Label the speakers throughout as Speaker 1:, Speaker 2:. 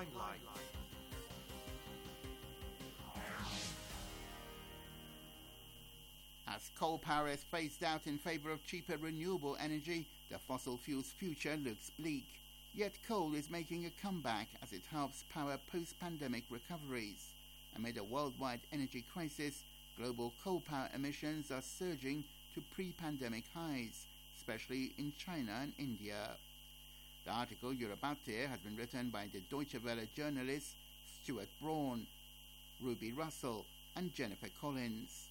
Speaker 1: Limelight.
Speaker 2: As coal power is phased out in favor of cheaper renewable energy, the fossil fuel's future looks bleak. Yet coal is making a comeback as it helps power post-pandemic recoveries. Amid a worldwide energy crisis, global coal power emissions are surging to pre-pandemic highs, especially in China and India. The article you're about to hear has been written by the Deutsche Welle journalists Stuart Braun, Ruby Russell and Jennifer Collins.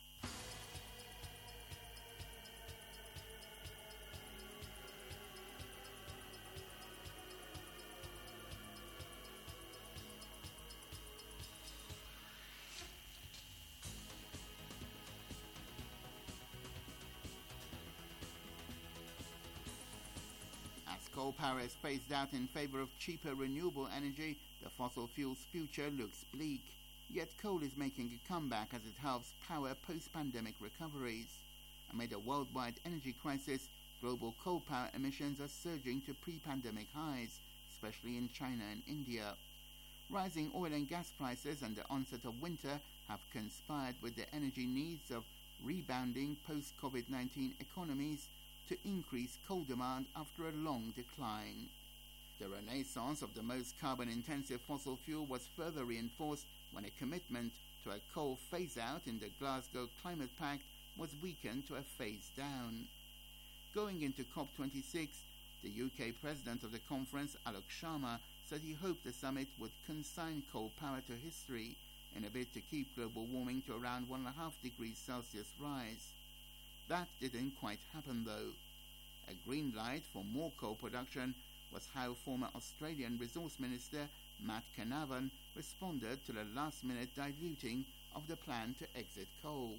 Speaker 2: As coal power is phased out in favor of cheaper renewable energy, the fossil fuel's future looks bleak. Yet coal is making a comeback as it helps power post-pandemic recoveries. Amid a worldwide energy crisis, global coal power emissions are surging to pre-pandemic highs, especially in China and India. Rising oil and gas prices and the onset of winter have conspired with the energy needs of rebounding post-COVID-19 economies to increase coal demand after a long decline. The renaissance of the most carbon-intensive fossil fuel was further reinforced when a commitment to a coal phase-out in the Glasgow Climate Pact was weakened to a phase-down. Going into COP26, the UK president of the conference, Alok Sharma, said he hoped the summit would consign coal power to history in a bid to keep global warming to around 1.5 degrees Celsius rise. That didn't quite happen though. A green light for more coal production was how former Australian Resource Minister Matt Canavan responded to the last-minute diluting of the plan to exit coal.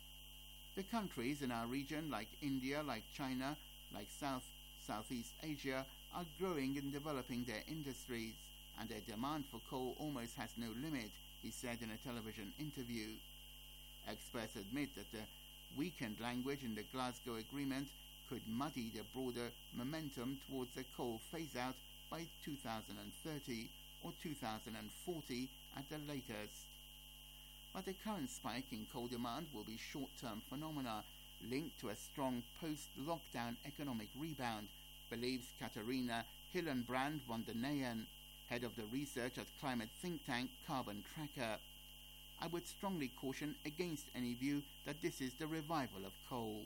Speaker 2: The countries in our region, like India, like China, like Southeast Asia, are growing and developing their industries, and their demand for coal almost has no limit, he said in a television interview. Experts admit that the weakened language in the Glasgow Agreement could muddy the broader momentum towards a coal phase-out by 2030 or 2040 at the latest. But the current spike in coal demand will be short-term phenomena linked to a strong post-lockdown economic rebound, believes Katarina Hillenbrand von der Neyen, head of the research at climate think tank Carbon Tracker. I would strongly caution against any view that this is the revival of coal.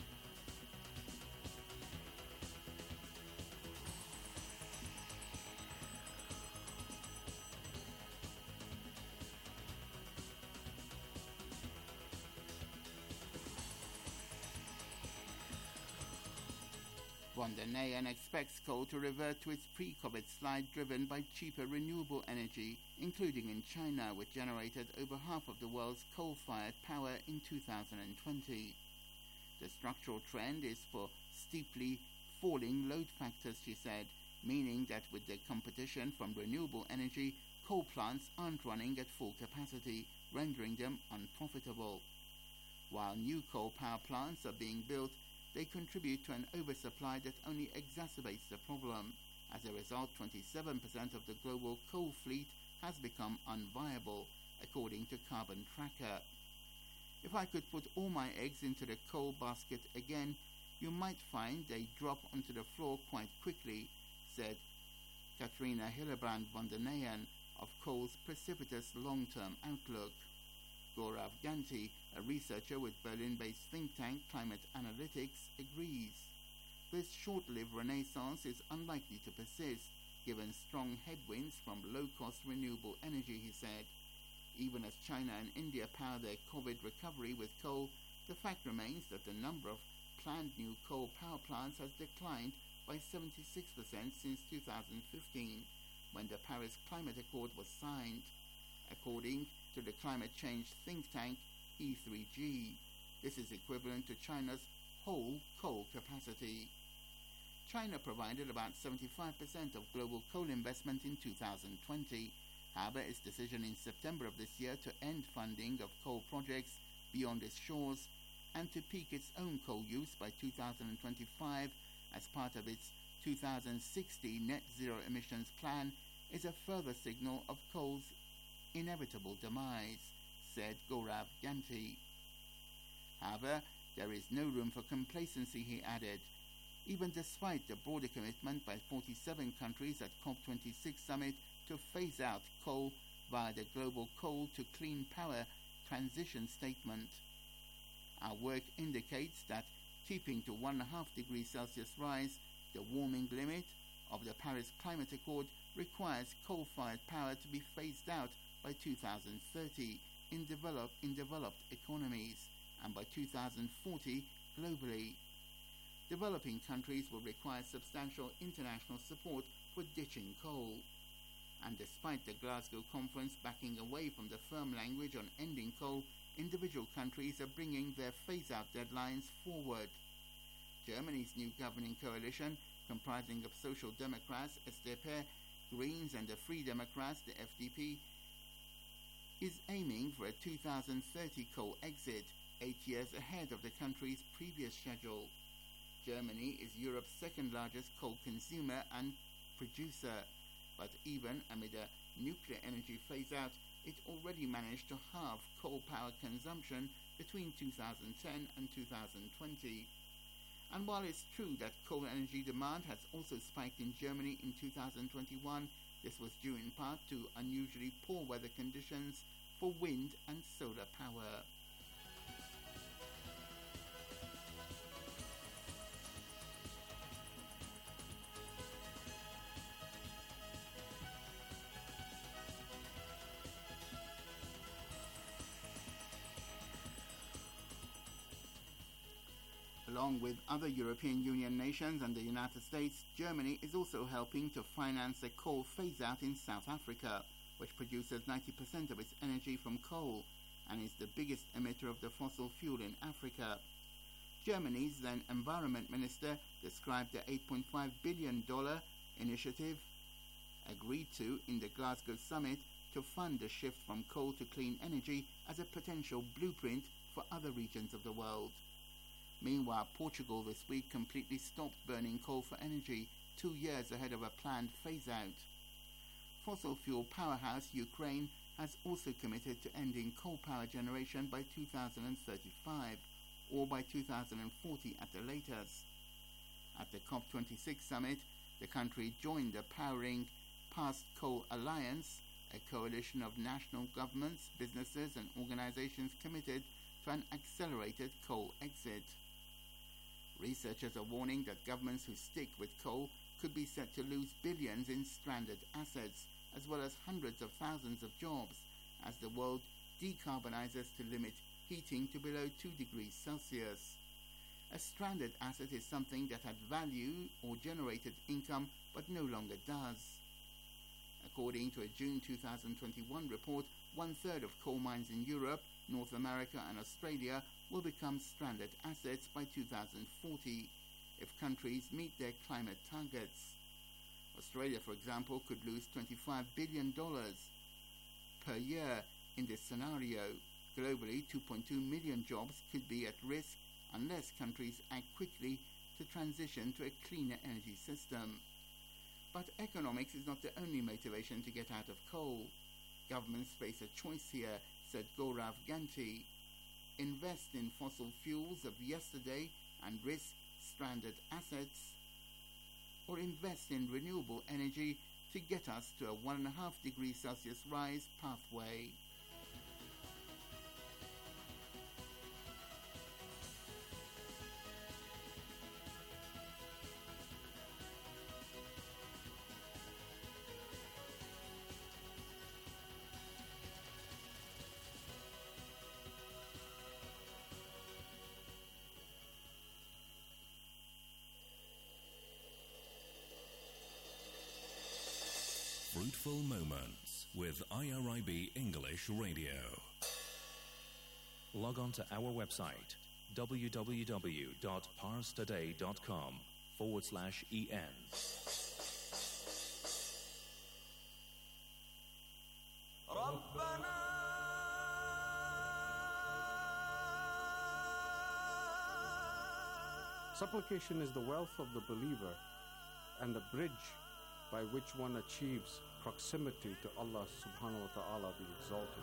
Speaker 2: Von der Neyen expects coal to revert to its pre-COVID slide driven by cheaper renewable energy, including in China, which generated over half of the world's coal-fired power in 2020. The structural trend is for steeply falling load factors, she said, meaning that with the competition from renewable energy, coal plants aren't running at full capacity, rendering them unprofitable. While new coal power plants are being built, they contribute to an oversupply that only exacerbates the problem. As a result, 27% of the global coal fleet has become unviable, according to Carbon Tracker. If I could put all my eggs into the coal basket again, you might find they drop onto the floor quite quickly, said Katarina Hillenbrand von der Neyen of coal's precipitous long-term outlook. Gaurav Ganti, a researcher with Berlin-based think tank Climate Analytics, agrees. This short-lived renaissance is unlikely to persist, given strong headwinds from low-cost renewable energy, he said. Even as China and India power their COVID recovery with coal, the fact remains that the number of planned new coal power plants has declined by 76% since 2015, when the Paris Climate Accord was signed, according to the climate change think tank E3G. This is equivalent to China's whole coal capacity. China provided about 75% of global coal investment in 2020. However, its decision in September of this year to end funding of coal projects beyond its shores and to peak its own coal use by 2025 as part of its 2060 net zero emissions plan is a further signal of coal's inevitable demise, said Gaurav Ganti. However, there is no room for complacency, he added. Even despite the broader commitment by 47 countries at COP26 summit to phase out coal via the Global Coal to Clean Power Transition Statement. Our work indicates that keeping to 1.5 degrees Celsius rise, the warming limit of the Paris Climate Accord, requires coal-fired power to be phased out by 2030 in developed economies and by 2040 globally. Developing countries will require substantial international support for ditching coal. And despite the Glasgow conference backing away from the firm language on ending coal, individual countries are bringing their phase-out deadlines forward. Germany's new governing coalition, comprising of Social Democrats, SDP, Greens and the Free Democrats, the FDP, is aiming for a 2030 coal exit, 8 years ahead of the country's previous schedule. Germany is Europe's second largest coal consumer and producer, but even amid a nuclear energy phase-out, it already managed to halve coal power consumption between 2010 and 2020. And while it's true that coal energy demand has also spiked in Germany in 2021, this was due in part to unusually poor weather conditions for wind and solar power. Along with other European Union nations and the United States, Germany is also helping to finance a coal phase-out in South Africa, which produces 90% of its energy from coal and is the biggest emitter of the fossil fuel in Africa. Germany's then Environment Minister described the $8.5 billion initiative agreed to in the Glasgow summit to fund the shift from coal to clean energy as a potential blueprint for other regions of the world. Meanwhile, Portugal this week completely stopped burning coal for energy, 2 years ahead of a planned phase-out. Fossil fuel powerhouse Ukraine has also committed to ending coal power generation by 2035, or by 2040 at the latest. At the COP26 summit, the country joined the Powering Past Coal Alliance, a coalition of national governments, businesses and organizations committed to an accelerated coal exit. Researchers are warning that governments who stick with coal could be set to lose billions in stranded assets, as well as hundreds of thousands of jobs, as the world decarbonizes to limit heating to below 2 degrees Celsius. A stranded asset is something that had value or generated income but no longer does. According to a June 2021 report, 1/3 of coal mines in Europe, North America and Australia will become stranded assets by 2040 if countries meet their climate targets. Australia, for example, could lose $25 billion per year in this scenario. Globally, 2.2 million jobs could be at risk unless countries act quickly to transition to a cleaner energy system. But economics is not the only motivation to get out of coal. Governments face a choice here, said Gaurav Ganti. Invest in fossil fuels of yesterday and risk stranded assets, or invest in renewable energy to get us to a 1.5 degrees Celsius rise pathway.
Speaker 1: Fruitful Moments with IRIB English Radio. Log on to our website www.parstoday.com/en.
Speaker 3: Supplication is the wealth of the believer and the bridge by which one achieves proximity to Allah subhanahu wa ta'ala be exalted.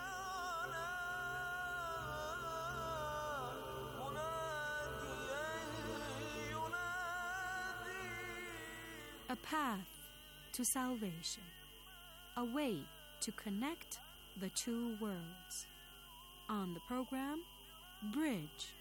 Speaker 4: A path to salvation, a way to connect the two worlds. On the program, Bridge.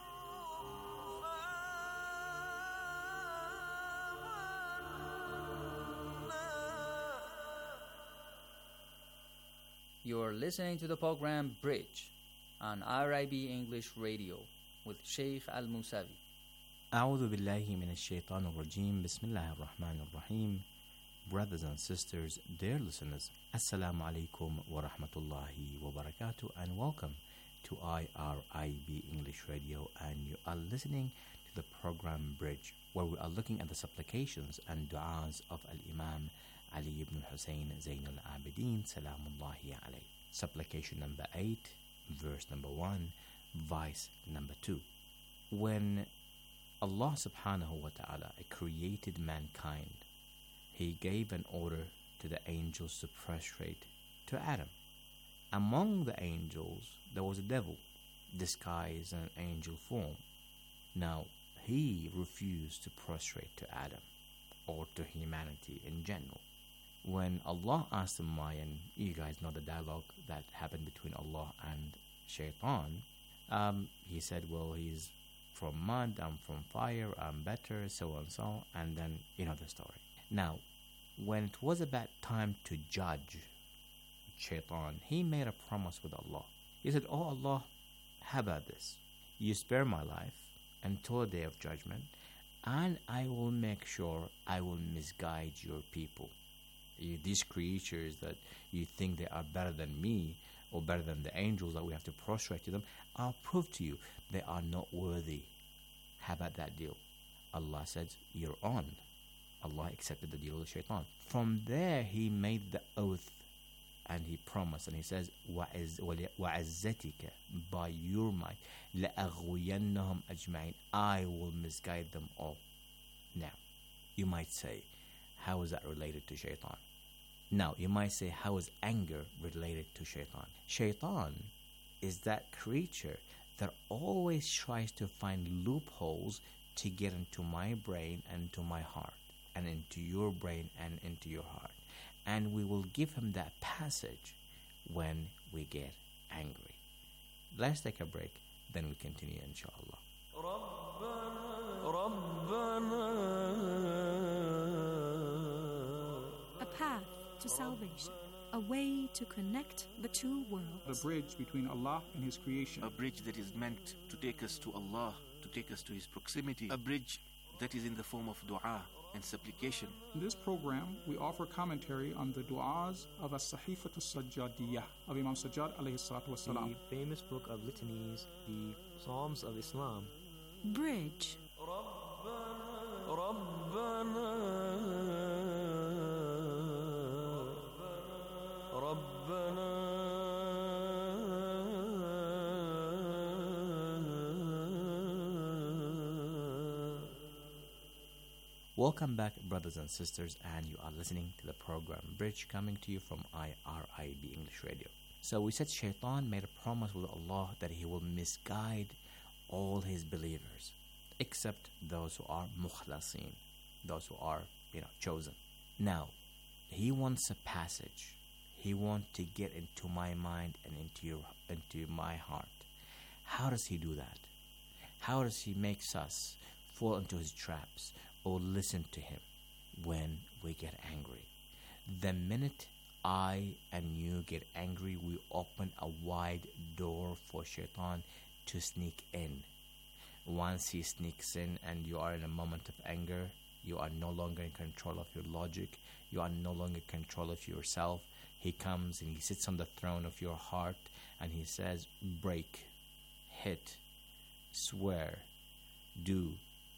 Speaker 5: You're listening to the program Bridge on RIB English Radio with Sheikh Al-Musavi.
Speaker 6: أعوذ بالله من الشيطان الرجيم بسم الله الرحمن الرحيم. Brothers and sisters, dear listeners, Assalamu alaikum wa rahmatullahi wa barakatuh, and welcome to IRIB English Radio, and you are listening to the program Bridge, where we are looking at the supplications and du'as of Al-Imam Ali ibn Hussein Zain al-Abidin Salamullahi alayh. Supplication number 8, verse number 1, vice number 2. When Allah subhanahu wa ta'ala created mankind, He gave an order to the angels to prostrate to Adam. Among the angels, there was a devil, disguised in an angel form. Now, he refused to prostrate to Adam, or to humanity in general. When Allah asked him why, and you guys know the dialogue that happened between Allah and Shaitan, he said, well, he's from mud, I'm from fire, I'm better, so and so, and then you know the story. Now, when it was about time to judge Shaitan, he made a promise with Allah. He said, oh Allah, how about this? You spare my life until the day of judgment, and I will make sure I will misguide your people. These creatures that you think they are better than me, or better than the angels that we have to prostrate to them, I'll prove to you they are not worthy. How about that deal? Allah said, you're on. Allah accepted the deal with Shaitan. From there, he made the oath and he promised, and he says, وَعَزَّتِكَ, by your might, لَأَغْوِيَنَّهُمْ أَجْمَعِينَ, I will misguide them all. Now, you might say, how is that related to Shaitan? Now, you might say, how is anger related to Shaitan? Shaitan is that creature that always tries to find loopholes to get into my brain and into my heart, and into your brain and into your heart. And we will give him that passage when we get angry. Let's take a break, then we continue, inshallah.
Speaker 4: A path to salvation, a way to connect the two worlds.
Speaker 7: The bridge between Allah and His creation.
Speaker 8: A bridge that is meant to take us to Allah, to take us to His proximity. A bridge that is in the form of dua and supplication.
Speaker 7: In this program, we offer commentary on the du'as of As-Sahifat As-Sajjadiyah of Imam Sajjad alayhi salatu wasalam.
Speaker 9: The famous book of litanies, the Psalms of Islam.
Speaker 4: Bridge.
Speaker 6: Welcome back, brothers and sisters, and you are listening to the program Bridge, coming to you from IRIB English Radio. So we said Shaitan made a promise with Allah that he will misguide all his believers, except those who are mukhlasin, those who are, chosen. Now, he wants a passage. He wants to get into my mind and into my heart. How does he do that? How does he make us fall into his traps or listen to him when we get angry? The minute I and you get angry, we open a wide door for Shaitan to sneak in. Once he sneaks in and you are in a moment of anger, you are no longer in control of your logic, you are no longer in control of yourself. He comes and he sits on the throne of your heart and he says, break, hit, swear, do.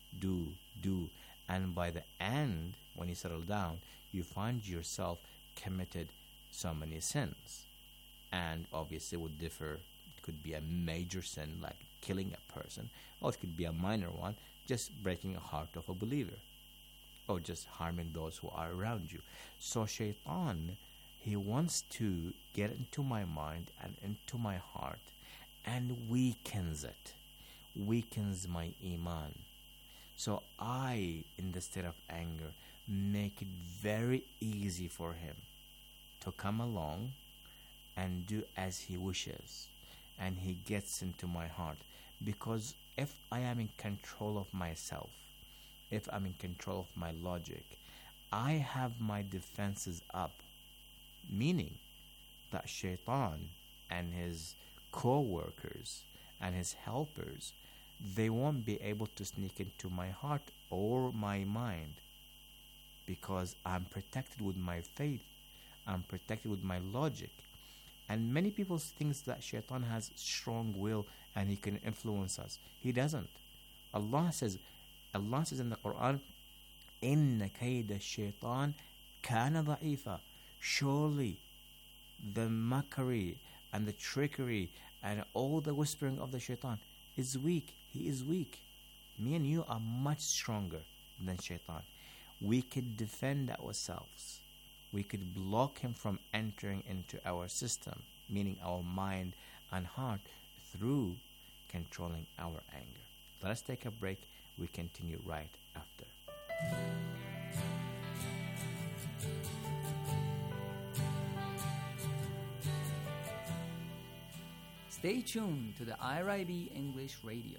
Speaker 6: And by the end, when you settle down, you find yourself committed so many sins. And obviously it would differ. It could be a major sin like killing a person, or it could be a minor one, just breaking the heart of a believer. or just harming those who are around you. So shaitan, he wants to get into my mind and into my heart and weakens it, weakens my iman. So I, in the state of anger, make it very easy for him to come along and do as he wishes, and he gets into my heart. Because if I am in control of myself, if I'm in control of my logic, I have my defenses up, meaning that shaitan and his co-workers and his helpers, they won't be able to sneak into my heart or my mind, because I'm protected with my faith, I'm protected with my logic. And many people think that shaitan has strong will and he can influence us. He doesn't. Allah says in the Quran, "Inna kayda shaitan kana da'ifa." Surely the mockery and the trickery and all the whispering of the shaitan is weak. He is weak. Me and you are much stronger than shaitan. We could defend ourselves. We could block him from entering into our system, meaning our mind and heart, through controlling our anger. Let us take a break. We continue right after.
Speaker 5: Stay tuned to the IRIB English Radio.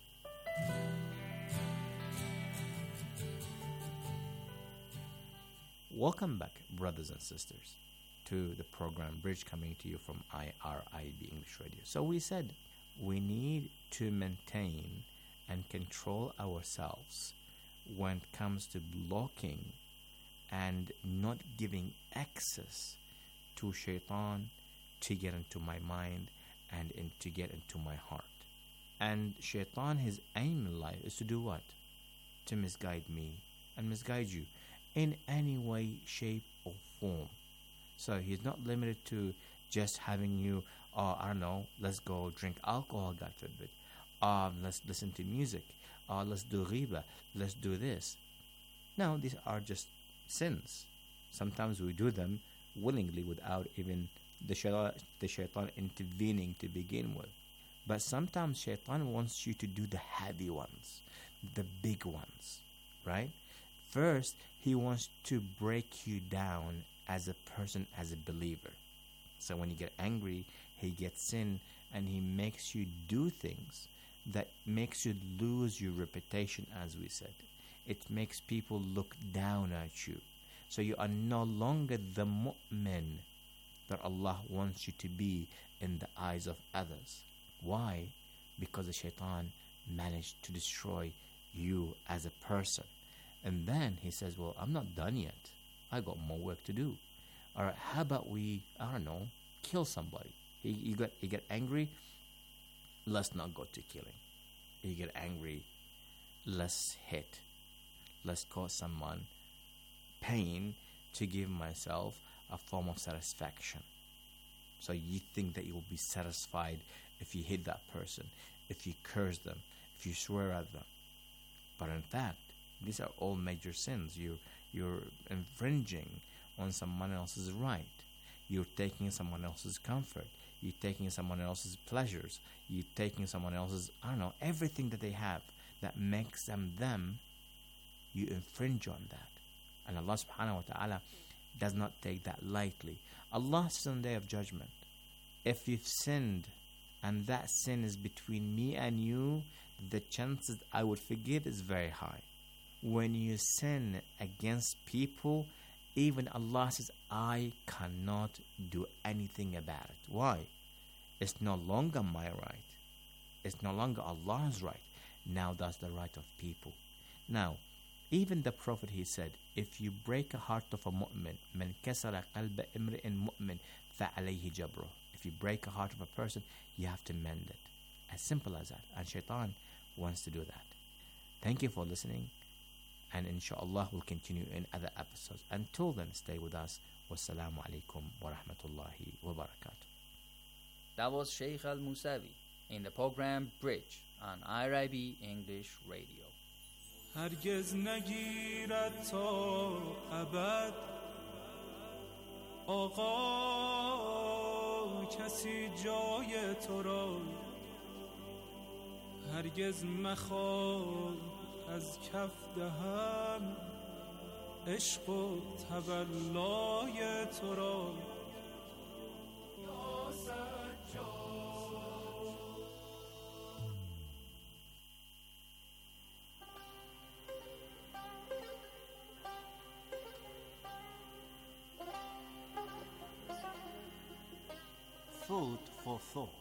Speaker 6: Welcome back, brothers and sisters, to the program Bridge, coming to you from IRIB English Radio. So we said we need to maintain and control ourselves when it comes to blocking and not giving access to shaitan to get into my mind and to get into my heart. And shaitan, his aim in life is to do what? To misguide me and misguide you in any way, shape, or form. So he's not limited to just having you, I don't know, let's go drink alcohol, God forbid. Let's listen to music. Let's do riba. Let's do this. No, these are just sins. Sometimes we do them willingly without even the shaitan intervening to begin with. But sometimes shaitan wants you to do the heavy ones, the big ones, right? First, he wants to break you down as a person, as a believer. So when you get angry, he gets in and he makes you do things that makes you lose your reputation, as we said. It makes people look down at you. So you are no longer the mu'min that Allah wants you to be in the eyes of others. Why? Because the shaitan managed to destroy you as a person. And then he says, well, I'm not done yet. I got more work to do. All right, how about we, I don't know, kill somebody? You get angry? Let's not go to killing. You get angry? Let's hit. Let's cause someone pain to give myself a form of satisfaction. So you think that you will be satisfied if you hit that person, if you curse them, if you swear at them. But in fact, these are all major sins. You're infringing on someone else's right. You're taking someone else's comfort. You're taking someone else's pleasures. You're taking someone else's, I don't know, everything that they have that makes them them. You infringe on that. And Allah subhanahu wa ta'ala does not take that lightly. Allah says on the Day of Judgment, if you've sinned and that sin is between me and you, the chances I would forgive is very high. When you sin against people, even Allah says, I cannot do anything about it. Why? It's no longer my right. It's no longer Allah's right. Now that's the right of people. Now, even the Prophet, he said, if you break a heart of a mu'min, من كسر قلب امرئ مؤمن فعليه جبره. If you break a heart of a person, you have to mend it. As simple as that. And shaitan wants to do that. Thank you for listening. And inshallah we'll continue in other episodes. Until then, stay with us. Wassalamu alaikum wa rahmatullahi wa barakatuh.
Speaker 5: That was Sheikh Al-Musawi in the program Bridge on IRIB English Radio.
Speaker 10: هرگز نگیرد تا ابد آقا کسی جای تو را هرگز مخواه از کف دهم عشق و تولای تو را یا سجاد.
Speaker 11: Food for thought.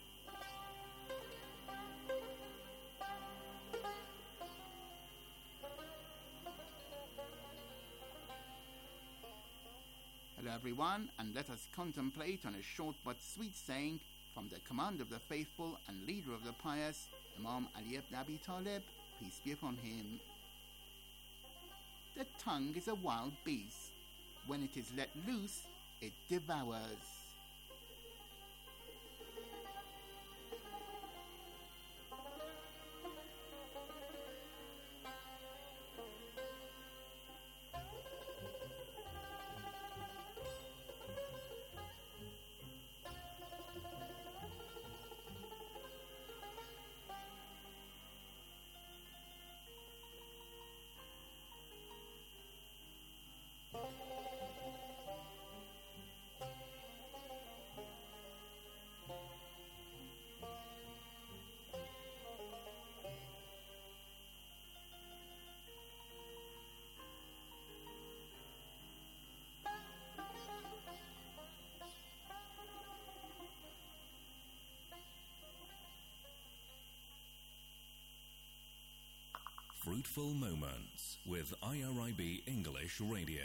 Speaker 2: Hello everyone, and let us contemplate on a short but sweet saying from the command of the faithful and leader of the pious, Imam Ali ibn Abi Talib, peace be upon him. The tongue is a wild beast. When it is let loose, it devours.
Speaker 1: Fruitful Moments with IRIB English Radio.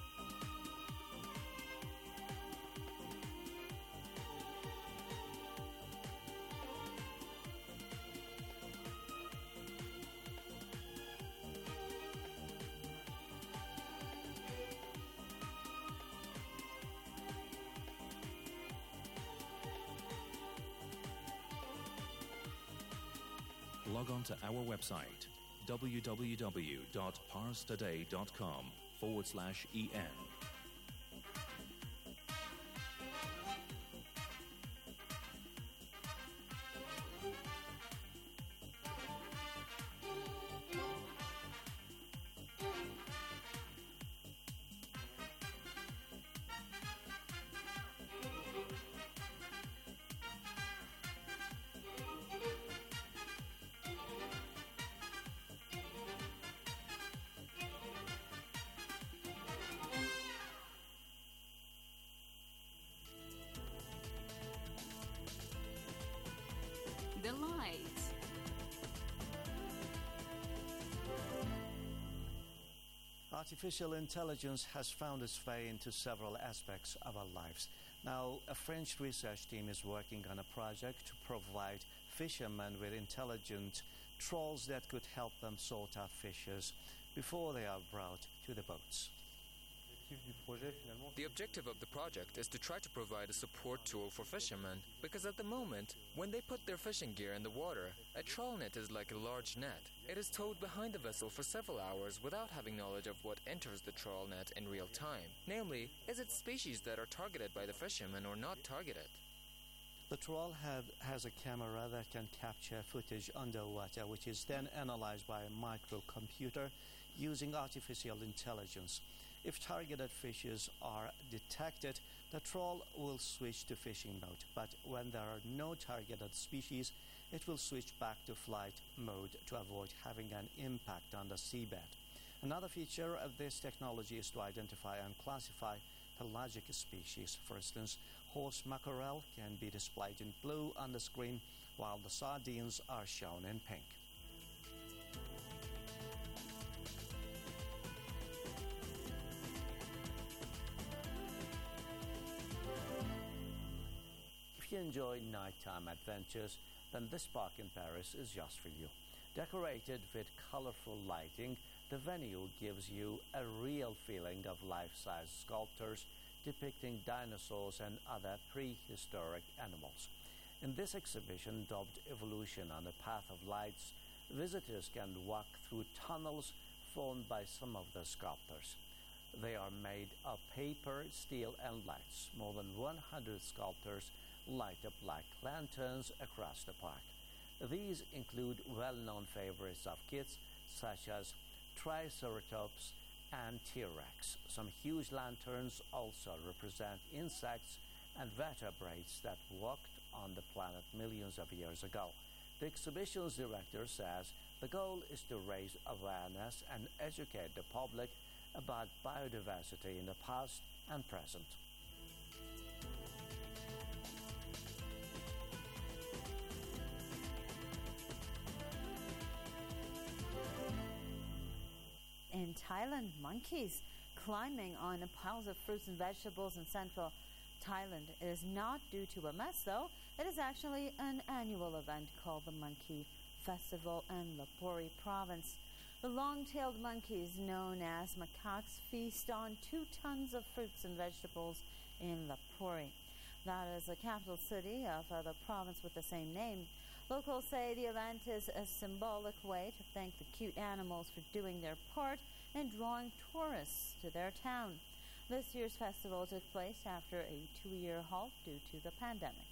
Speaker 1: Log on to our website www.parstoday.com/en.
Speaker 12: The light.
Speaker 13: Artificial intelligence has found its way into several aspects of our lives. Now, a French research team is working on a project to provide fishermen with intelligent trawls that could help them sort out fishes before they are brought to the boats.
Speaker 14: The objective of the project is to try to provide a support tool for fishermen, because at the moment, when they put their fishing gear in the water, a trawl net is like a large net. It is towed behind the vessel for several hours without having knowledge of what enters the trawl net in real time. Namely, is it species that are targeted by the fishermen or not targeted?
Speaker 13: The trawl head has a camera that can capture footage underwater, which is then analyzed by a microcomputer using artificial intelligence. If targeted fishes are detected, the trawl will switch to fishing mode, but when there are no targeted species, it will switch back to flight mode to avoid having an impact on the seabed. Another feature of this technology is to identify and classify pelagic species. For instance, horse mackerel can be displayed in blue on the screen, while the sardines are shown in pink. If you enjoy nighttime adventures, then this park in Paris is just for you. Decorated with colorful lighting, the venue gives you a real feeling of life-size sculptures depicting dinosaurs and other prehistoric animals. In this exhibition, dubbed Evolution on the Path of Lights, Visitors can walk through tunnels formed by some of the sculptures. They are made of paper, steel, and lights. More than 100 sculptors light up like lanterns across the park. These include well-known favorites of kids, such as Triceratops and T-Rex. Some huge lanterns also represent insects and vertebrates that walked on the planet millions of years ago. The exhibition's director says the goal is to raise awareness and educate the public about biodiversity in the past and present.
Speaker 11: In Thailand, monkeys climbing on piles of fruits and vegetables in central Thailand. It is not due to a mess, though. It is actually an annual event called the Monkey Festival in Lopburi province. The long-tailed monkeys, known as macaques, feast on 2 tons of fruits and vegetables in Lopburi. That is the capital city of the province with the same name. Locals say the event is a symbolic way to thank the cute animals for doing their part in drawing tourists to their town. This year's festival took place after a 2-year halt due to the pandemic.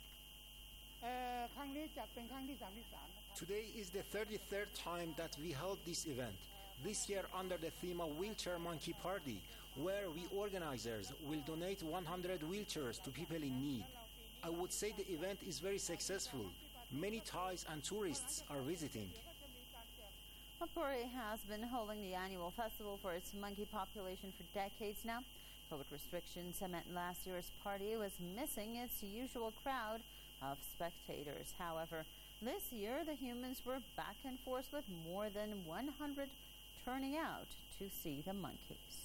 Speaker 15: Today is the 33rd time that we held this event. This year under the theme of Wheelchair Monkey Party, where we organizers will donate 100 wheelchairs to people in need. I would say the event is very successful. Many Thais and tourists are visiting.
Speaker 11: Lopburi has been holding the annual festival for its monkey population for decades now. COVID restrictions meant last year's party was missing its usual crowd of spectators. However, this year the humans were back in force with more than 100 turning out to see the monkeys.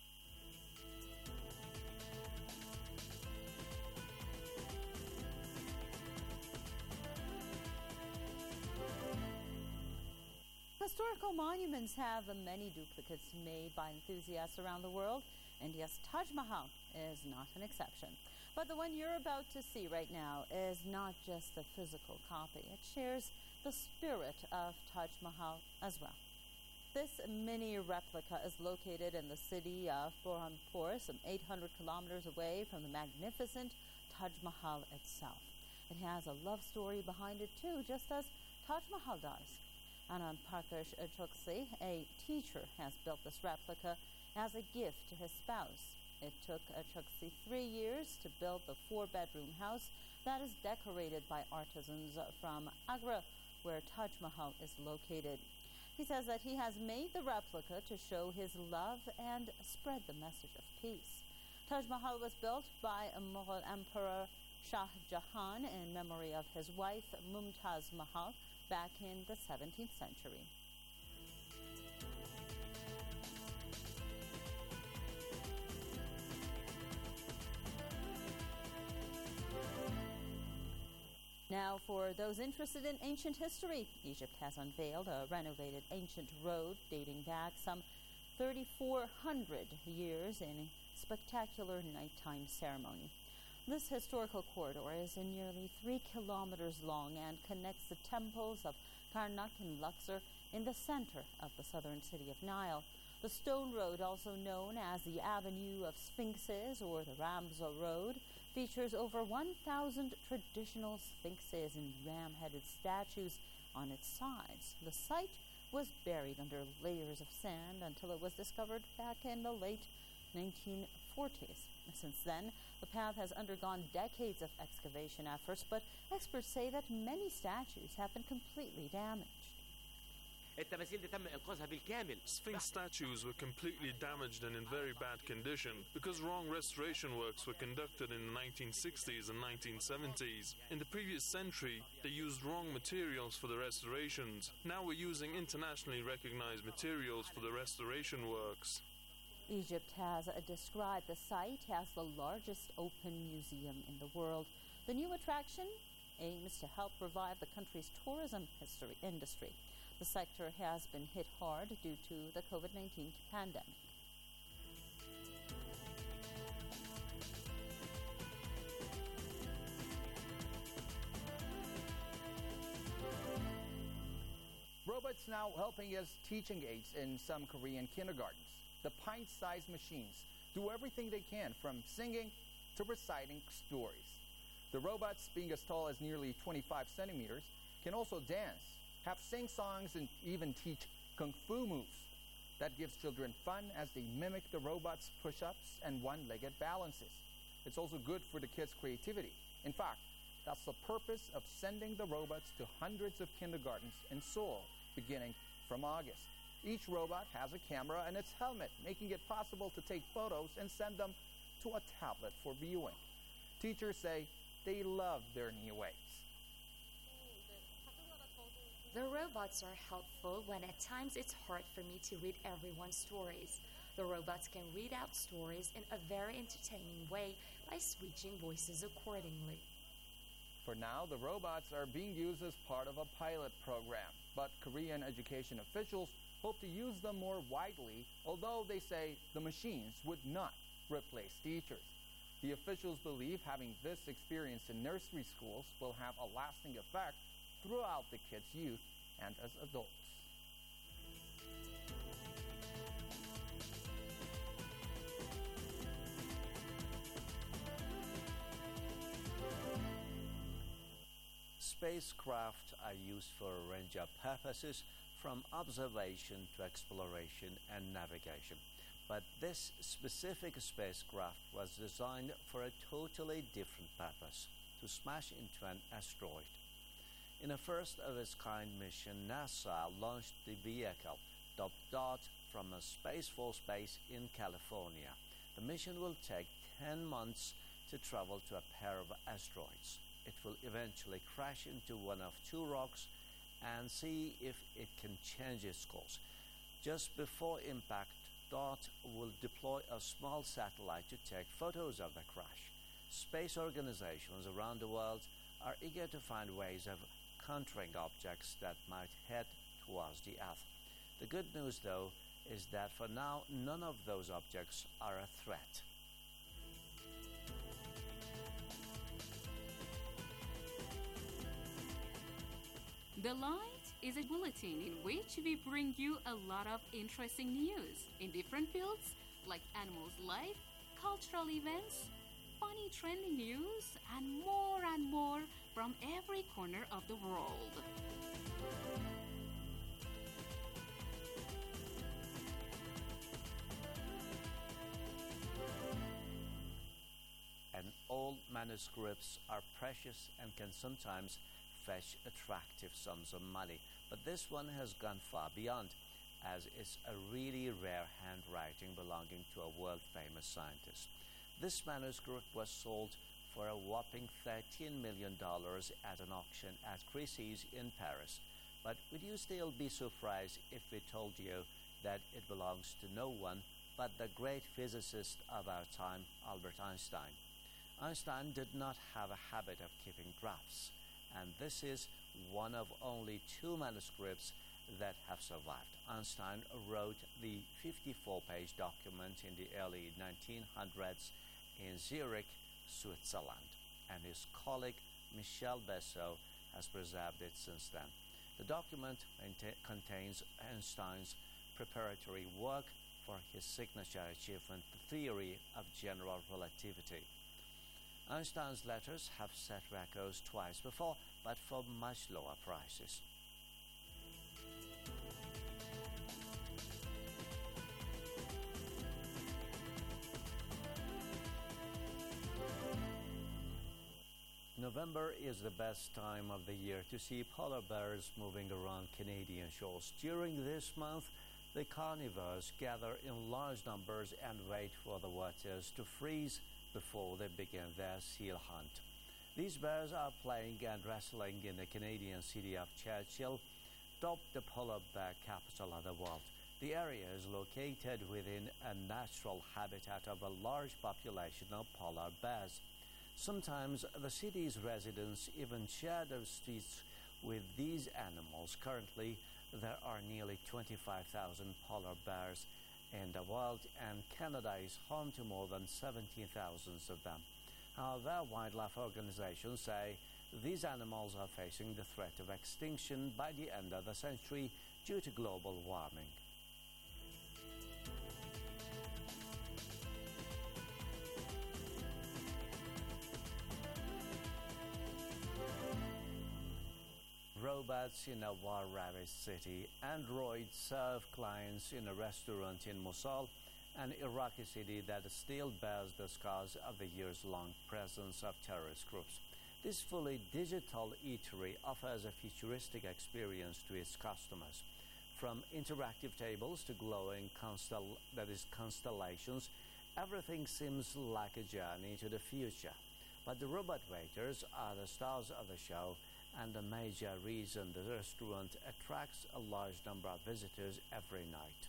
Speaker 11: Historical monuments have many duplicates made by enthusiasts around the world. India's Taj Mahal is not an exception. But the one you're about to see right now is not just a physical copy. It shares the spirit of Taj Mahal as well. This mini replica is located in the city of Burhanpur, some 800 kilometers away from the magnificent Taj Mahal itself. It has a love story behind it too, just as Taj Mahal does. Anand Prakash Choksi, a teacher, has built this replica as a gift to his spouse. It took Choksi 3 years to build the 4-bedroom house that is decorated by artisans from Agra, where Taj Mahal is located. He says that he has made the replica to show his love and spread the message of peace. Taj Mahal was built by Mughal Emperor Shah Jahan in memory of his wife Mumtaz Mahal back in the 17th century. Now, for those interested in ancient history, Egypt has unveiled a renovated ancient road dating back some 3,400 years in a spectacular nighttime ceremony. This historical corridor is nearly 3 kilometers long and connects the temples of Karnak and Luxor in the center of the southern city of Nile. The stone road, also known as the Avenue of Sphinxes or the Ramza Road, features over 1,000 traditional sphinxes and ram-headed statues on its sides. The site was buried under layers of sand until it was discovered back in the late 1940s. Since then, the path has undergone decades of excavation efforts, but experts say that many statues have been completely damaged.
Speaker 16: Sphinx statues were completely damaged and in very bad condition because wrong restoration works were conducted in the 1960s and 1970s. In the previous century, they used wrong materials for the restorations. Now we're using internationally recognized materials for the restoration works.
Speaker 11: Egypt has described the site as the largest open museum in the world. The new attraction aims to help revive the country's tourism industry. The sector has been hit hard due to the COVID-19 pandemic.
Speaker 17: Robot Robots now helping as teaching aids in some Korean kindergartens. The pint-sized machines do everything they can, from singing to reciting stories. The robots, being as tall as nearly 25 centimeters, can also dance, have sing-songs, and even teach kung fu moves. That gives children fun as they mimic the robots' push-ups and one-legged balances. It's also good for the kids' creativity. In fact, that's the purpose of sending the robots to hundreds of kindergartens in Seoul, beginning from August. Each robot has a camera and its helmet, making it possible to take photos and send them to a tablet for viewing. Teachers say they love their new ways.
Speaker 18: The robots are helpful when at times it's hard for me to read everyone's stories. The robots can read out stories in a very entertaining way by switching voices accordingly.
Speaker 17: For now, the robots are being used as part of a pilot program, but Korean education officials hope to use them more widely, although they say the machines would not replace teachers. The officials believe having this experience in nursery schools will have a lasting effect throughout the kids' youth and as adults.
Speaker 13: Spacecraft are used for a range of purposes, from observation to exploration and navigation. But this specific spacecraft was designed for a totally different purpose: to smash into an asteroid. In a first-of-its-kind mission, NASA launched the vehicle, dubbed DOT, from a Space Force base in California. The mission will take 10 months to travel to a pair of asteroids. It will eventually crash into one of two rocks and see if it can change its course. Just before impact, DOT will deploy a small satellite to take photos of the crash. Space organizations around the world are eager to find ways of countering objects that might head towards the Earth. The good news, though, is that for now, none of those objects are a threat.
Speaker 12: The Light is a bulletin in which we bring you a lot of interesting news in different fields like animals' life, cultural events, funny trending news, and more from every corner of the world.
Speaker 13: And old manuscripts are precious and can sometimes fetch attractive sums of money. But this one has gone far beyond, as it's a really rare handwriting belonging to a world-famous scientist. This manuscript was sold for a whopping $13 million at an auction at Christie's in Paris. But would you still be surprised if we told you that it belongs to no one but the great physicist of our time, Albert Einstein? Einstein did not have a habit of keeping graphs, and this is one of only two manuscripts that have survived. Einstein wrote the 54-page document in the early 1900s in Zurich, Switzerland, and his colleague Michel Bessot has preserved it since then. The document contains Einstein's preparatory work for his signature achievement, the theory of general relativity. Einstein's letters have set records twice before, but for much lower prices. November is the best time of the year to see polar bears moving around Canadian shores. During this month, the carnivores gather in large numbers and wait for the waters to freeze before they begin their seal hunt. These bears are playing and wrestling in the Canadian city of Churchill, dubbed the polar bear capital of the world. The area is located within a natural habitat of a large population of polar bears. Sometimes the city's residents even share the streets with these animals. Currently, there are nearly 25,000 polar bears in the world, and Canada is home to more than 17,000 of them. However, wildlife organizations say these animals are facing the threat of extinction by the end of the century due to global warming. Robots in a war-ravaged city. Androids serve clients in a restaurant in Mosul, an Iraqi city that still bears the scars of the years-long presence of terrorist groups. This fully digital eatery offers a futuristic experience to its customers. From interactive tables to glowing constellations, everything seems like a journey to the future. But the robot waiters are the stars of the show, and the major reason the restaurant attracts a large number of visitors every night.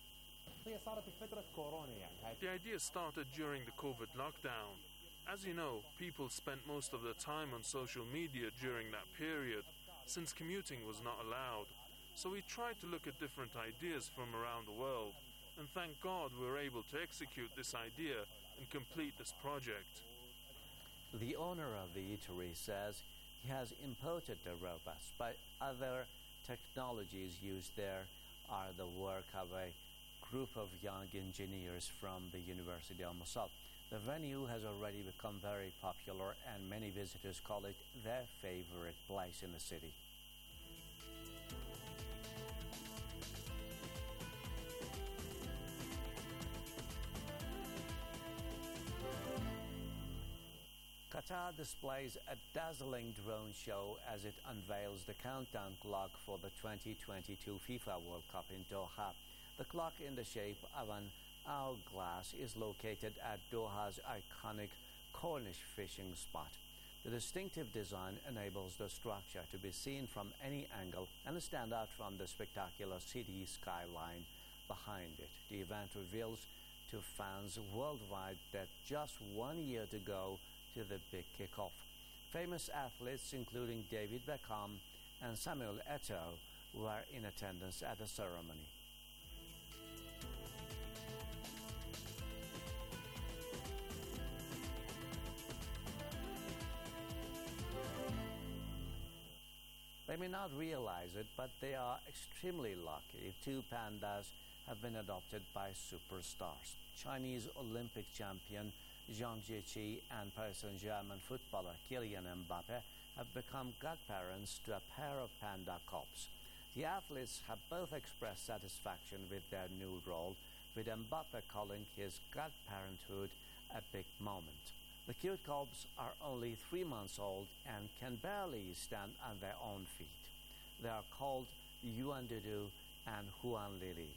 Speaker 16: The idea started during the COVID lockdown. As you know, people spent most of their time on social media during that period, since commuting was not allowed. So we tried to look at different ideas from around the world, and thank God we were able to execute this idea and complete this project.
Speaker 13: The owner of the eatery says he has imported the robots, but other technologies used there are the work of a group of young engineers from the University of Mosul. The venue has already become very popular, and many visitors call it their favorite place in the city. Qatar displays a dazzling drone show as it unveils the countdown clock for the 2022 FIFA World Cup in Doha. The clock, in the shape of an hourglass, is located at Doha's iconic Cornish fishing spot. The distinctive design enables the structure to be seen from any angle and stand out from the spectacular city skyline behind it. The event reveals to fans worldwide that just 1 year to go to the big kickoff. Famous athletes including David Beckham and Samuel Eto'o were in attendance at the ceremony. They may not realize it, but they are extremely lucky. 2 pandas have been adopted by superstars. Chinese Olympic champion Zhang Jieqi and Paris Saint-Germain footballer Kylian Mbappe have become godparents to a pair of panda cubs. The athletes have both expressed satisfaction with their new role, with Mbappe calling his godparenthood a big moment. The cute cubs are only 3 months old and can barely stand on their own feet. They are called Yuan Dudu and Huan Lili.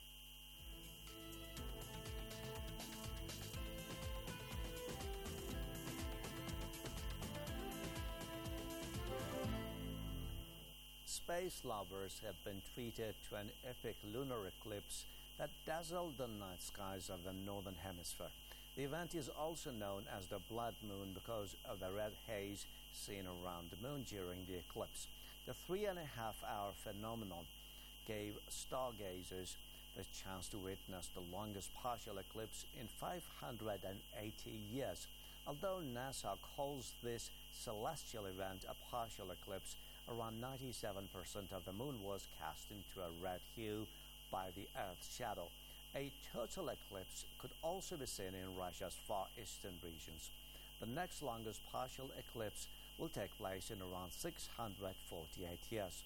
Speaker 13: Space lovers have been treated to an epic lunar eclipse that dazzled the night skies of the northern hemisphere. The event is also known as the blood moon because of the red haze seen around the moon during the eclipse. The 3.5-hour phenomenon gave stargazers the chance to witness the longest partial eclipse in 580 years. Although NASA calls this celestial event a partial eclipse, around 97% of the moon was cast into a red hue by the Earth's shadow. A total eclipse could also be seen in Russia's far eastern regions. The next longest partial eclipse will take place in around 648 years.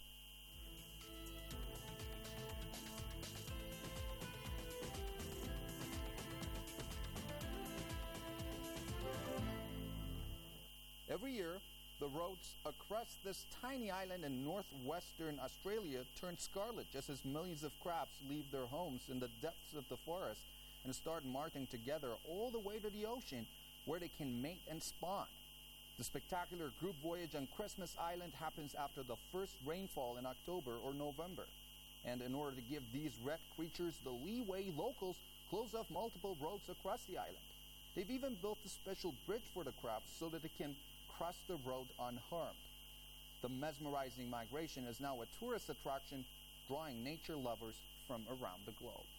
Speaker 19: Every year, the roads across this tiny island in northwestern Australia turn scarlet just as millions of crabs leave their homes in the depths of the forest and start marching together all the way to the ocean where they can mate and spawn. The spectacular group voyage on Christmas Island happens after the first rainfall in October or November. And in order to give these wrecked creatures the leeway, locals close off multiple roads across the island. They've even built a special bridge for the crabs so that they can cross the road unharmed. The mesmerizing migration is now a tourist attraction, drawing nature lovers from around the globe.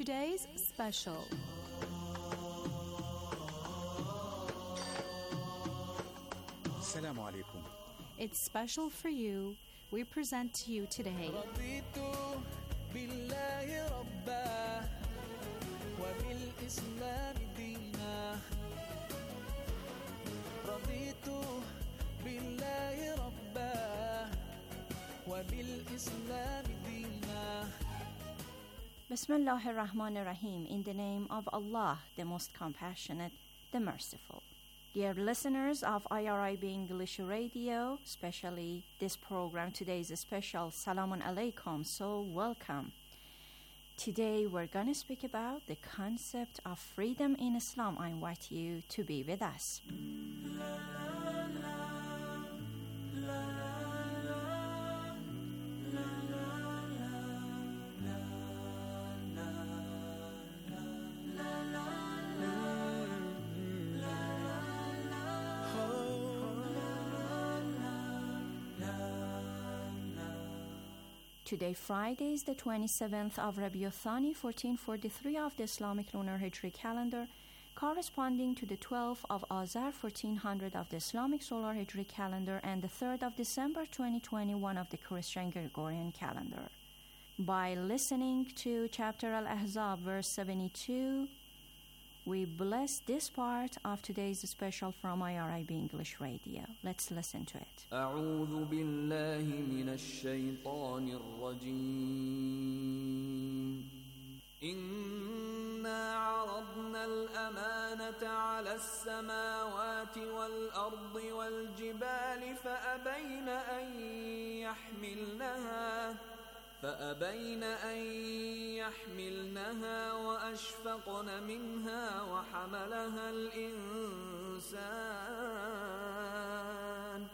Speaker 4: today's special.
Speaker 15: Assalamu alaikum.
Speaker 4: It's special for you. We present to you today Bismillahir Rahmanir Rahim, in the name of Allah, the most compassionate, the merciful. Dear listeners of IRIB English Radio, especially this program, today's special Salamun Alaikum, so welcome. Today we're going to speak about the concept of freedom in Islam. I invite you to be with us. Today, Friday, is the 27th of Rabiul Thani, 1443 of the Islamic Lunar Hijri calendar, corresponding to the 12th of Azar, 1400 of the Islamic Solar Hijri calendar, and the 3rd of December, 2021 of the Christian Gregorian calendar. By listening to chapter Al-Ahzab, verse 72, we bless this part of today's special from IRIB English Radio. Let's listen to it.
Speaker 10: أعوذ بالله من الشيطان الرجيم إنا عرضنا الأمانة على السماوات والأرض والجبال فأبين أن يحملنها وأشفقن منها وحملها الإنسان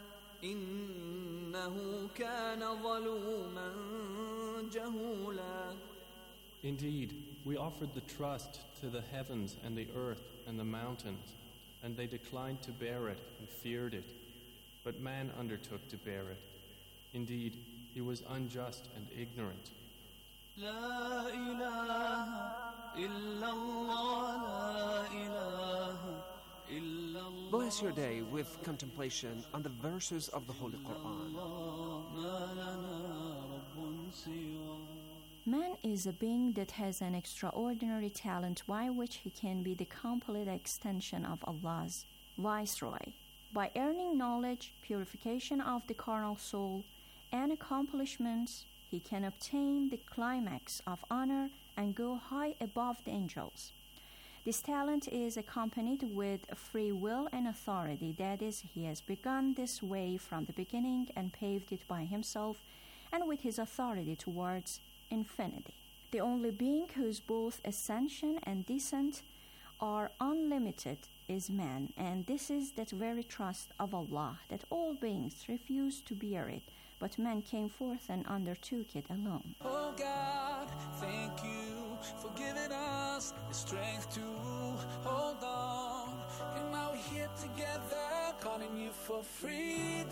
Speaker 10: إنه كان ظلوما جهولا.
Speaker 16: Indeed, we offered the trust to the heavens and the earth and the mountains, and they declined to bear it and feared it. But man undertook to bear it. Indeed, he was unjust and ignorant.
Speaker 10: لا إله إلا الله لا إله إلا الله.
Speaker 20: Bless your day with contemplation on the verses of the Holy Quran.
Speaker 4: Man is a being that has an extraordinary talent by which he can be the complete extension of Allah's viceroy. By earning knowledge, purification of the carnal soul, and accomplishments, he can obtain the climax of honor and go high above the angels. This talent is accompanied with free will and authority, that is, he has begun this way from the beginning and paved it by himself and with his authority towards infinity. The only being whose both ascension and descent are unlimited is man, and this is that very trust of Allah, that all beings refuse to bear it, but man came forth and undertook it alone.
Speaker 10: Oh God, thank you for giving us the strength to hold on. And now we're here together, calling you for freedom.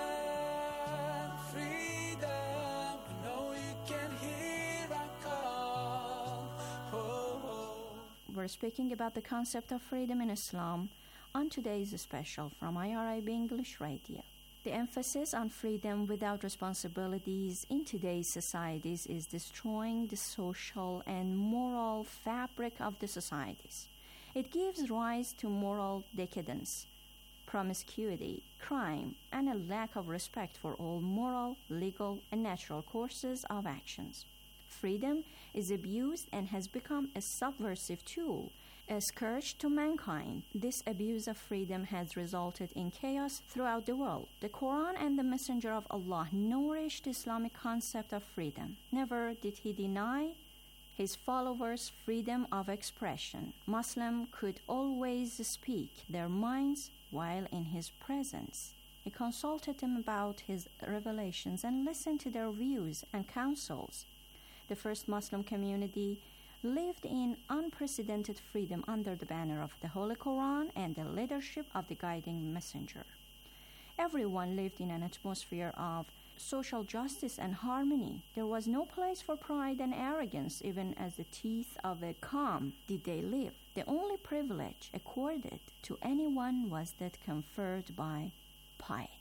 Speaker 10: Freedom, we know you can hear our call.
Speaker 4: We're speaking about the concept of freedom in Islam on today's special from IRIB English Radio. The emphasis on freedom without responsibilities in today's societies is destroying the social and moral fabric of the societies. It gives rise to moral decadence, promiscuity, crime, and a lack of respect for all moral, legal, and natural courses of actions. Freedom is abused and has become a subversive tool, a scourge to mankind. This abuse of freedom has resulted in chaos throughout the world. The Quran and the Messenger of Allah nourished the Islamic concept of freedom. Never did he deny his followers freedom of expression. Muslim could always speak their minds while in his presence. He consulted them about his revelations and listened to their views and counsels. The first Muslim community lived in unprecedented freedom under the banner of the Holy Quran and the leadership of the guiding messenger. Everyone lived in an atmosphere of social justice and harmony. There was no place for pride and arrogance. Even as the teeth of a comb did they live. The only privilege accorded to anyone was that conferred by piety.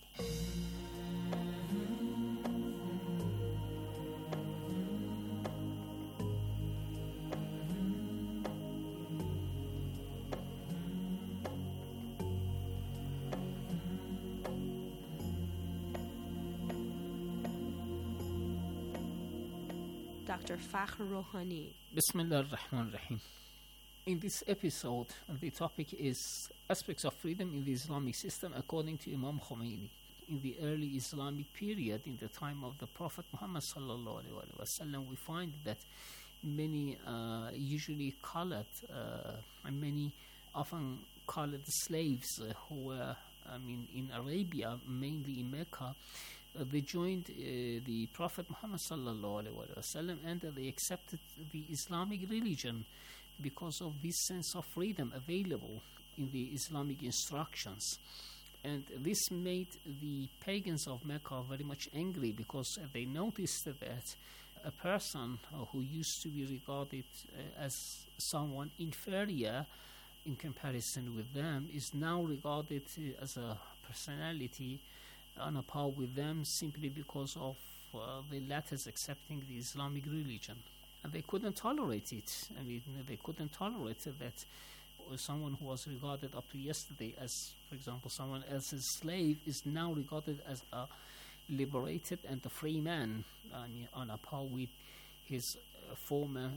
Speaker 21: Dr. Fakhr Rouhani.
Speaker 22: Bismillah ar-Rahman ar-Rahim. In this episode, the topic is aspects of freedom in the Islamic system according to Imam Khomeini. In the early Islamic period, in the time of the Prophet Muhammad sallallahu alaihi wasallam, we find that many usually colored, many often colored slaves who were, in Arabia, mainly in Mecca, they joined the Prophet Muhammad sallallahu alaihi wasallam, and they accepted the Islamic religion because of this sense of freedom available in the Islamic instructions. And this made the pagans of Mecca very much angry, because they noticed that a person who used to be regarded as someone inferior in comparison with them is now regarded as a personality on a par with them, simply because of the latter's accepting the Islamic religion. And they couldn't tolerate it. They couldn't tolerate that someone who was regarded up to yesterday as, for example, someone else's slave is now regarded as a liberated and a free man, on a par with his former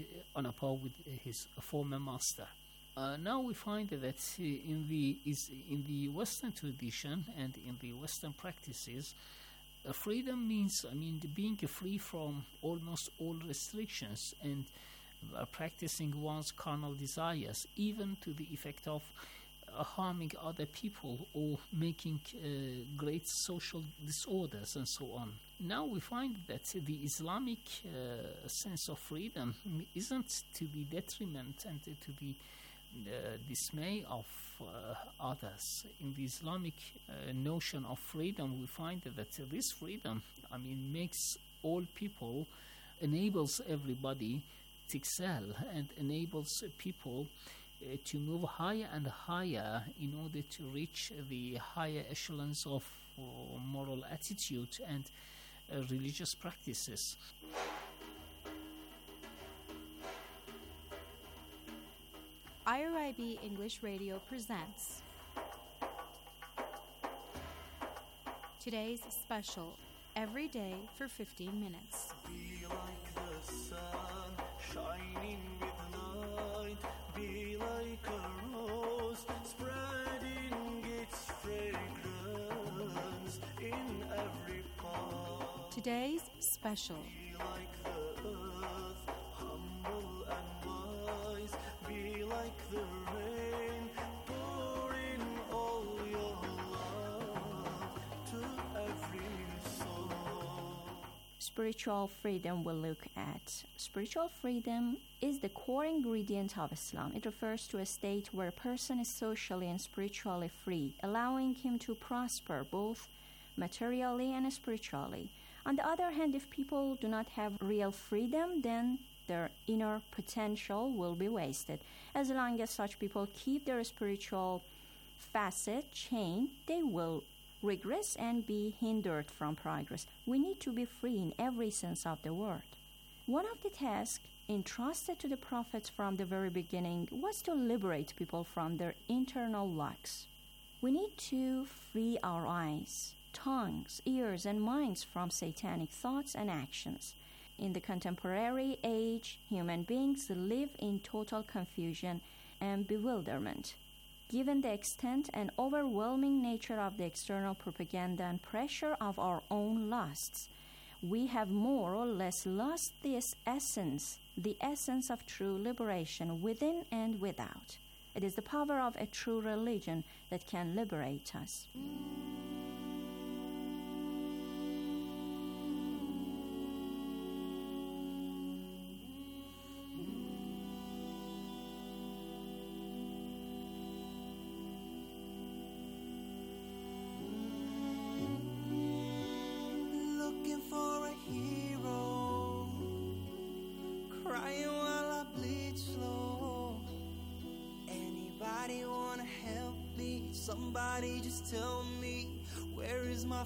Speaker 22: master. Now we find that in the Western tradition and in the Western practices, freedom means, being free from almost all restrictions and practicing one's carnal desires, even to the effect of harming other people or making great social disorders and so on. Now we find that the Islamic sense of freedom isn't to the detriment and to the dismay of others. In the Islamic notion of freedom, we find that this freedom, makes all people, enables everybody to excel, and enables people to move higher and higher in order to reach the higher echelons of moral attitude and religious practices.
Speaker 21: IRIB English Radio presents today's special, Every Day for 15 Minutes.
Speaker 10: Be like the sun, shining with light. Be like a rose, spreading its fragrance in every part.
Speaker 21: Today's special.
Speaker 10: Be like the earth, humble and wise. Be like the rain, pour in all your love to every soul.
Speaker 4: Spiritual freedom we'll look at. Spiritual freedom is the core ingredient of Islam. It refers to a state where a person is socially and spiritually free, allowing him to prosper both materially and spiritually. On the other hand, if people do not have real freedom, then their inner potential will be wasted. As long as such people keep their spiritual facet chained, they will regress and be hindered from progress. We need to be free in every sense of the word. One of the tasks entrusted to the prophets from the very beginning was to liberate people from their internal locks. We need to free our eyes, tongues, ears, and minds from satanic thoughts and actions. In the contemporary age, human beings live in total confusion and bewilderment. Given the extent and overwhelming nature of the external propaganda and pressure of our own lusts, we have more or less lost the essence of true liberation within and without. It is the power of a true religion that can liberate us.
Speaker 3: crying while I bleed slow. Anybody wanna help me? Somebody just tell me, where is my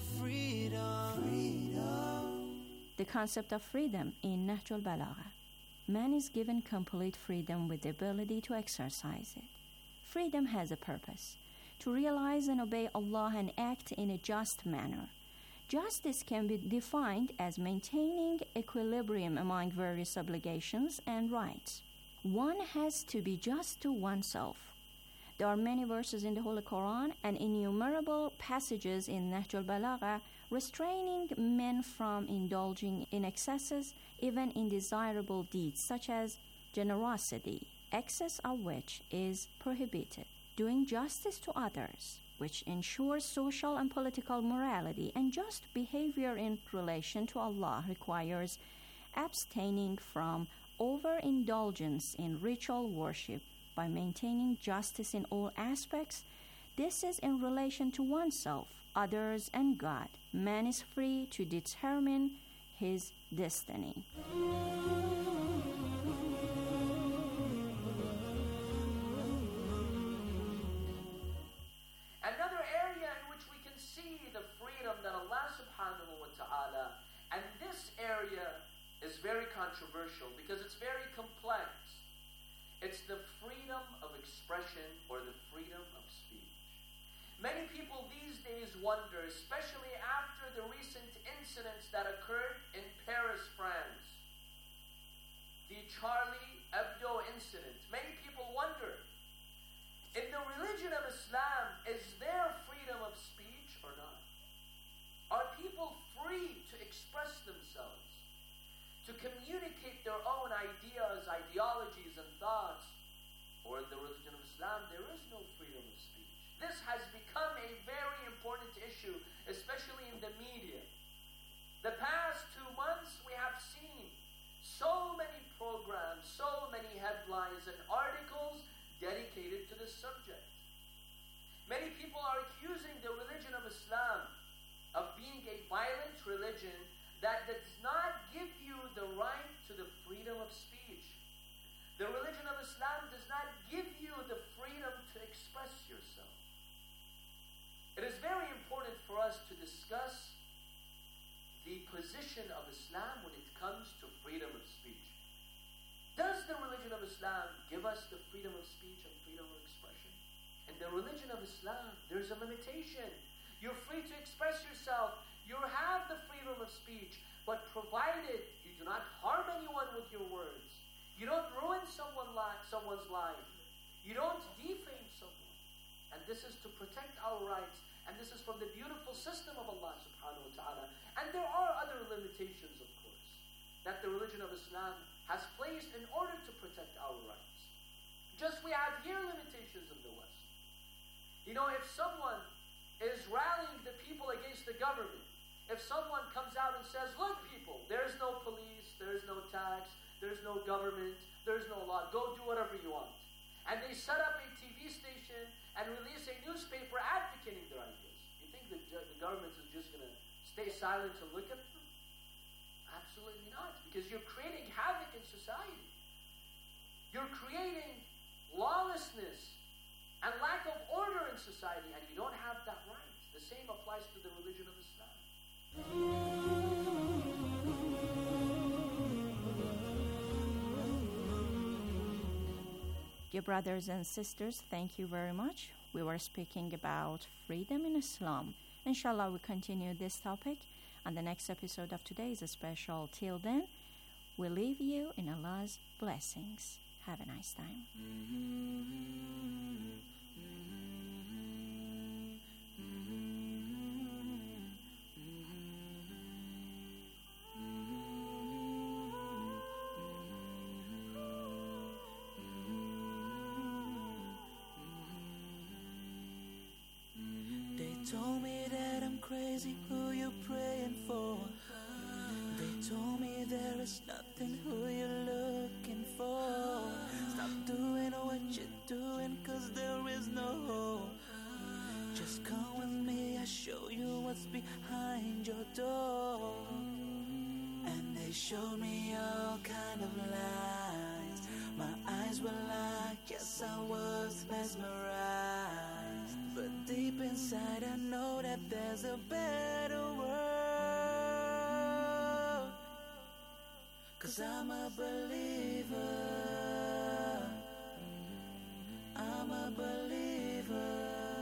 Speaker 3: freedom?
Speaker 4: The concept of freedom in Nahj al-Balagha. Man is given complete freedom with the ability to exercise it. Freedom has a purpose, to realize and obey Allah and act in a just manner. Justice can be defined as maintaining equilibrium among various obligations and rights. One has to be just to oneself. There are many verses in the Holy Quran and innumerable passages in Nahj al-Balagha restraining men from indulging in excesses, even in desirable deeds such as generosity, excess of which is prohibited, doing justice to others, which ensures social and political morality, and just behavior in relation to Allah requires abstaining from overindulgence in ritual worship by maintaining justice in all aspects. This is in relation to oneself, others, and God. Man is free to determine his destiny.
Speaker 8: Another area in which we can see the freedom that Allah subhanahu wa ta'ala, and this area is very controversial because it's very complex. It's the freedom of expression or the freedom of speech. Many people these days wonder, especially after the recent incidents that occurred in Paris, France, the Charlie Hebdo incident. Many people wonder, in the religion of Islam, is there freedom of speech or not? Are people free to express themselves, to communicate their own ideas, ideologies, and thoughts? Or in the religion of Islam, there is no freedom of speech. This has become a very important issue, especially in the media. The past 2 months, we have seen so many programs, so many headlines and articles dedicated to this subject. Many people are accusing the religion of Islam of being a violent religion that does not give you the right to the freedom of speech. The religion of Islam does not give you the freedom to express yourself. It is very important for us to discuss the position of Islam when it comes to freedom of speech. Does the religion of Islam give us the freedom of speech and freedom of expression? In the religion of Islam, there's a limitation. You're free to express yourself. You have the freedom of speech, but provided you do not harm anyone with your words, you don't ruin someone's life, you don't defame someone. And this is to protect our rights, and this is from the beautiful system of Allah subhanahu wa ta'ala. And there are other limitations, of course, that the religion of Islam has placed in order to protect our rights. Just we have here limitations of the West. You know, if someone is rallying the people against the government, if someone comes out and says, look people, there's no police, there's no tax, there's no government, there's no law, go do whatever you want. And they set up a TV station and release a newspaper advocating their ideas. You think the government is just going to stay silent and look at them? Absolutely not, because you're creating havoc in society. You're creating lawlessness and lack of order in society, and you don't have that right. The same applies to the religion of Islam.
Speaker 4: Dear brothers and sisters, thank you very much. We were speaking about freedom in Islam. Inshallah, we continue this topic on the next episode of today's special. Till then, we leave you in Allah's blessings. Have a nice time.
Speaker 3: Told me that I'm crazy, who you praying for? They told me there is nothing, who you looking for? Stop doing what you're doing, cause there is no hope. Just come with me, I'll show you what's behind your door. And they showed me all kind of lies. well, I guess I was mesmerized. But deep inside I know that there's a better world. 'Cause I'm a believer. I'm a believer.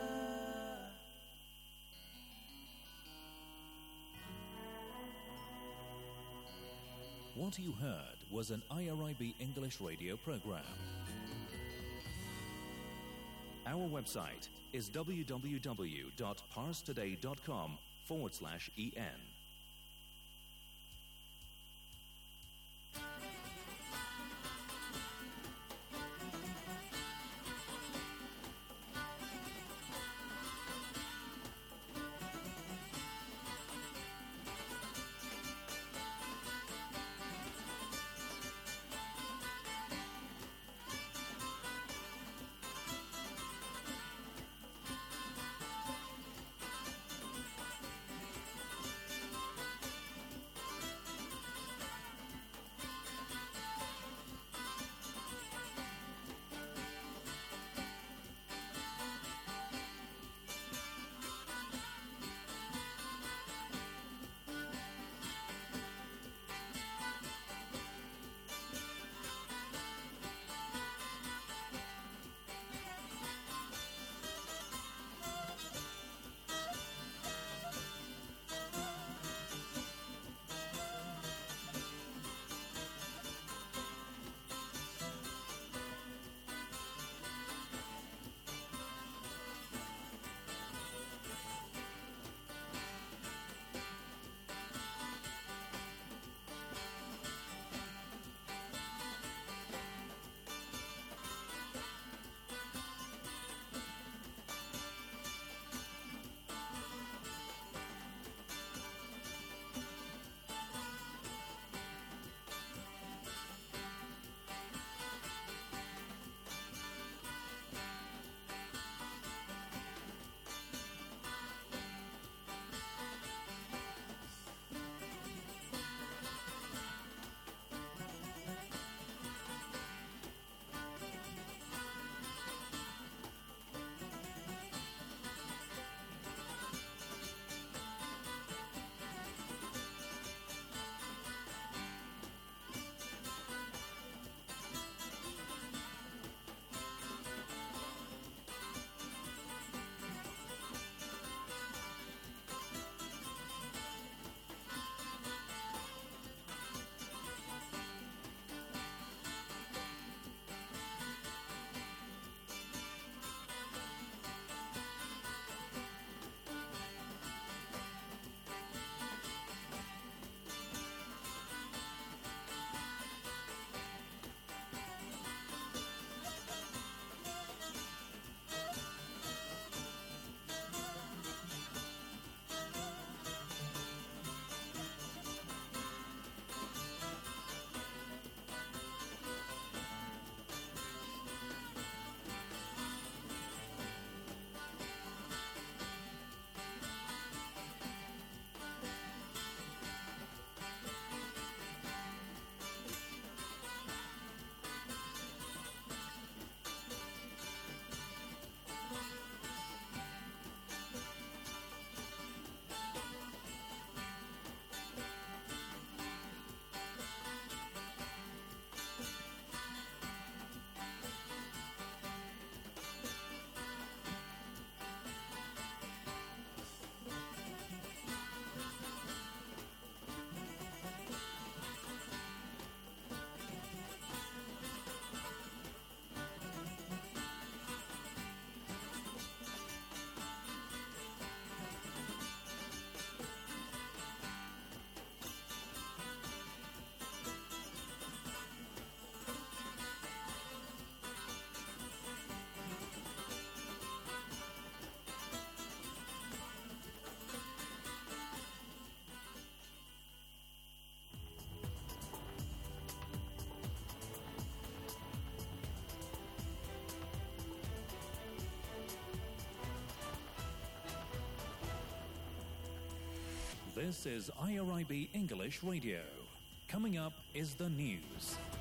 Speaker 1: What you heard was an IRIB English radio program. Our website is www.parstoday.com/en. This is IRIB English Radio. Coming up is the news.